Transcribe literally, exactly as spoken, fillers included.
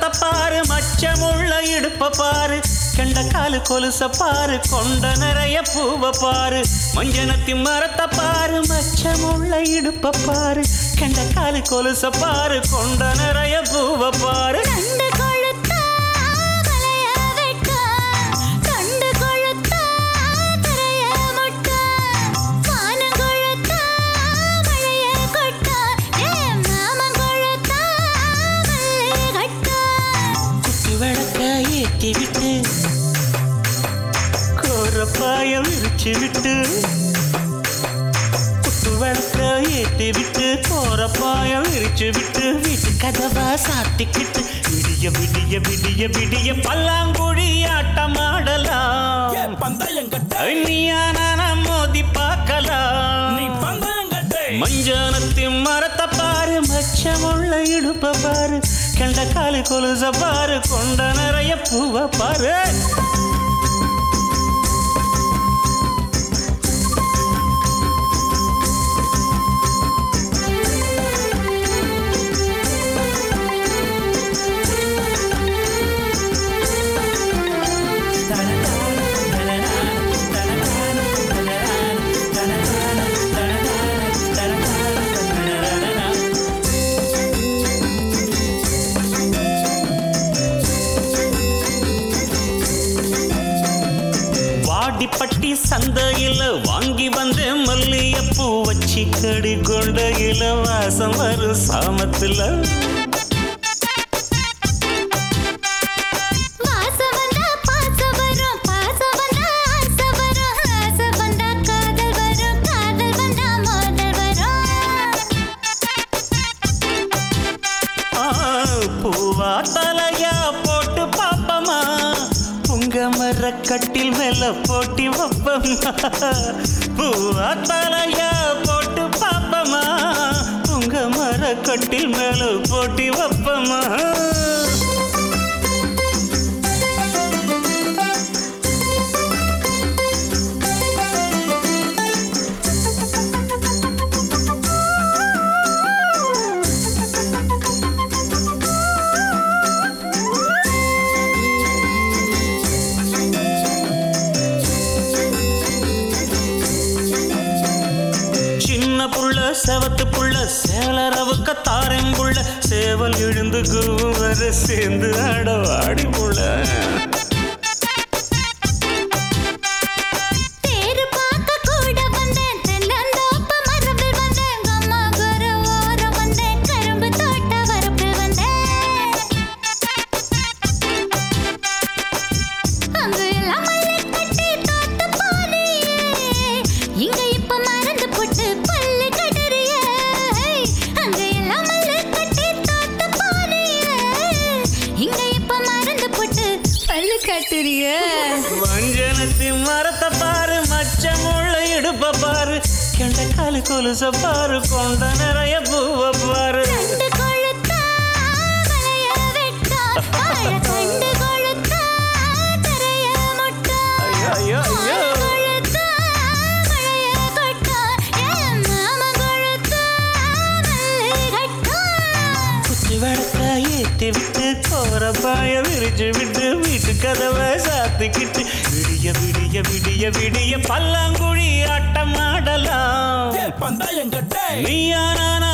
மரத்தை பாரு மச்சமுள்ள இடுப்ப பாரு கண்ட காலு கொலுச பாரு கொண்ட நிறைய பூவ பாரு மஞ்சனத்தி மரத்தை பாரு மச்சமுள்ள இடுப்ப பாரு கண்ட காலு கொலுச பாரு கொண்ட நிறைய பூவ பாரு விட்டு கோரப்பாயம் விரிச்சு விட்டு குத்து வழக்க ஏற்றி விட்டு கோரப்பாயம் விரிச்சு விட்டு வீட்டு கதவா சாத்திக்கிட்டு விடிய விடிய விடிய விடிய பல்லாங்குழி ஆட்டமாடலாம் நீயான மோதி பார்க்கலாம் மஞ்சானத்தி மரத்தை பாரு மச்சமுள்ள இடுப்ப பாரு கண்ட காலு கொலுச பாரு கொண்ட நிறைய பூவ பாரு பட்டி சந்தையில வாங்கி வந்த மல்லியப்பூ வச்சி கடி கொண்டையில வாசம் வரும் சாமத்துல பூவா தலையா போட்டு பாப்பமா மர கட்டில் மேல போட்டி வப்பமா பூவா தலையா போட்டு பாப்பமா உங்க மர கட்டில் மேல போட்டி வப்பமா புள்ள செவத்து புள்ள சேலரவுக்க தாரெங்குள்ள சேவல் எழுந்து கூவர சேர்ந்து ஆடவாடி புள்ள மஞ்சனத்தி மரத்தை பாரு மச்சமுள்ள இடுப்ப பாரு கண்ட காலு கொலுச பாரு கொண்ட நிறைய பூவ பாரு ஏற்றி விட்டு கோரப்பாய விரிச்சு விட்டு வீட்டு கதவை சாத்திக்கிட்டு விடிய விடிய விடிய விடிய பல்லாங்குழி ஆட்டமாடலாம் நீயான